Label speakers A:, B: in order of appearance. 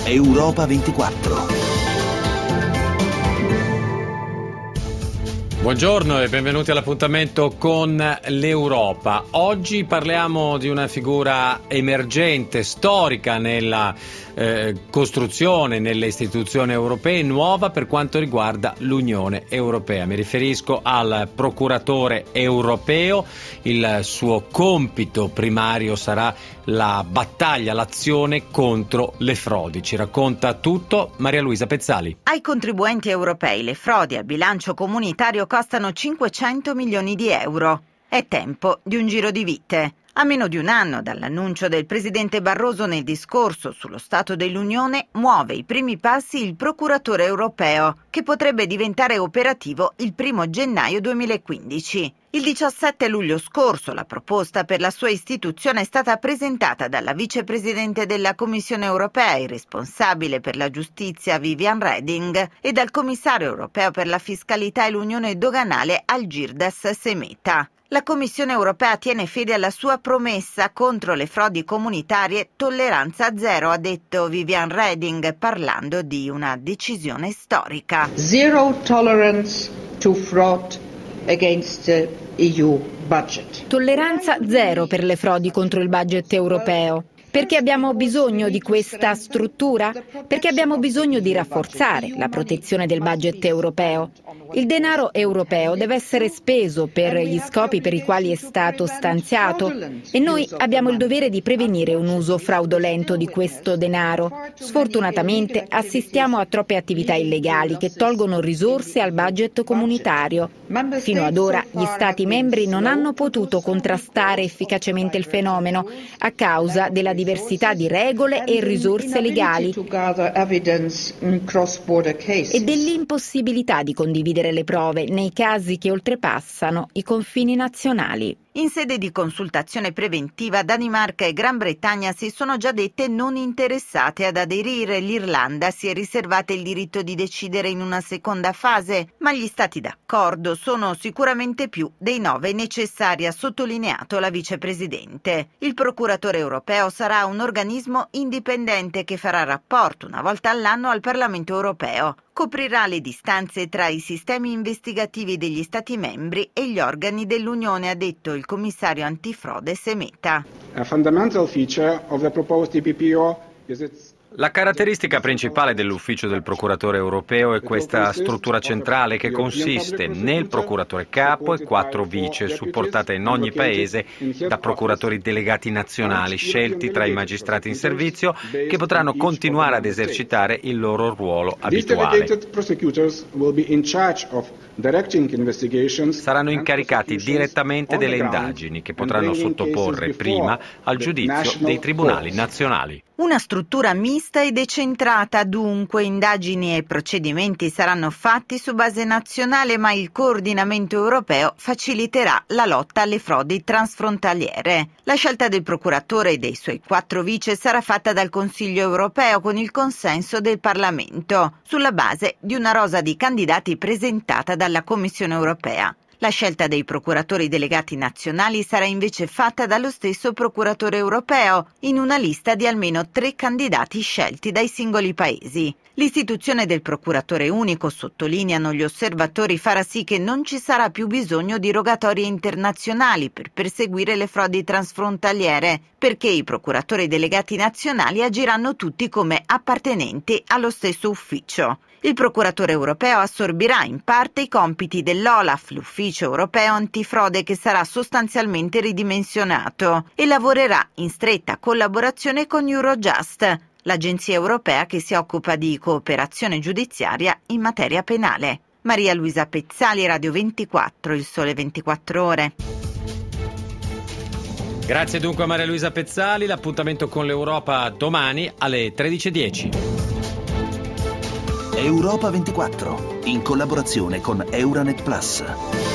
A: Europa 24.
B: Buongiorno e benvenuti all'appuntamento con l'Europa. Oggi parliamo di una figura emergente, storica nella costruzione nelle istituzioni europee, nuova per quanto riguarda l'Unione Europea. Mi riferisco al procuratore europeo. Il suo compito primario sarà la battaglia, l'azione contro le frodi. Ci racconta tutto Maria Luisa Pezzali.
C: Ai contribuenti europei le frodi al bilancio comunitario costano 500 milioni di euro. È tempo di un giro di vite. A meno di un anno dall'annuncio del presidente Barroso nel discorso sullo Stato dell'Unione, muove i primi passi il procuratore europeo, che potrebbe diventare operativo il 1 gennaio 2015. Il 17 luglio scorso la proposta per la sua istituzione è stata presentata dalla vicepresidente della Commissione europea e responsabile per la giustizia Viviane Reding e dal commissario europeo per la fiscalità e l'unione doganale Algirdas Semeta. La Commissione europea tiene fede alla sua promessa contro le frodi comunitarie, tolleranza zero, ha detto Viviane Reding, parlando di una decisione storica.
D: Zero tolerance to fraud against the EU budget.
E: Tolleranza zero per le frodi contro il budget europeo. Perché abbiamo bisogno di questa struttura? Perché abbiamo bisogno di rafforzare la protezione del budget europeo. Il denaro europeo deve essere speso per gli scopi per i quali è stato stanziato e noi abbiamo il dovere di prevenire un uso fraudolento di questo denaro. Sfortunatamente assistiamo a troppe attività illegali che tolgono risorse al budget comunitario. Fino ad ora gli Stati membri non hanno potuto contrastare efficacemente il fenomeno a causa della diversità di regole e risorse legali e dell'impossibilità di condividere le prove nei casi che oltrepassano i confini nazionali.
C: In sede di consultazione preventiva, Danimarca e Gran Bretagna si sono già dette non interessate ad aderire. L'Irlanda si è riservata il diritto di decidere in una seconda fase, ma gli stati d'accordo sono sicuramente più dei 9 necessari, ha sottolineato la vicepresidente. Il procuratore europeo sarà un organismo indipendente che farà rapporto una volta all'anno al Parlamento europeo. Coprirà le distanze tra i sistemi investigativi degli Stati membri e gli organi dell'Unione, ha detto il commissario antifrode Semeta.
F: A fundamental feature of the proposed EPPO is its
B: La caratteristica principale dell'ufficio del procuratore europeo è questa struttura centrale che consiste nel procuratore capo e 4 vice, supportate in ogni paese da procuratori delegati nazionali, scelti tra i magistrati in servizio, che potranno continuare ad esercitare il loro ruolo abituale. Saranno incaricati direttamente delle indagini che potranno sottoporre prima al giudizio dei tribunali nazionali.
C: Una struttura mista e decentrata, dunque indagini e procedimenti saranno fatti su base nazionale, ma il coordinamento europeo faciliterà la lotta alle frodi transfrontaliere. La scelta del procuratore e dei suoi 4 vice sarà fatta dal Consiglio europeo con il consenso del Parlamento, sulla base di una rosa di candidati presentata dalla Commissione europea. La scelta dei procuratori delegati nazionali sarà invece fatta dallo stesso procuratore europeo, in una lista di almeno 3 candidati scelti dai singoli paesi. L'istituzione del procuratore unico, sottolineano gli osservatori, farà sì che non ci sarà più bisogno di rogatorie internazionali per perseguire le frodi transfrontaliere, perché i procuratori delegati nazionali agiranno tutti come appartenenti allo stesso ufficio. Il procuratore europeo assorbirà in parte i compiti dell'OLAF, l'ufficio europeo antifrode, che sarà sostanzialmente ridimensionato, e lavorerà in stretta collaborazione con Eurojust, l'agenzia europea che si occupa di cooperazione giudiziaria in materia penale. Maria Luisa Pezzali, Radio 24, Il Sole 24 Ore.
B: Grazie dunque a Maria Luisa Pezzali, l'appuntamento con l'Europa domani alle 13:10.
A: Europa 24, in collaborazione con Euranet Plus.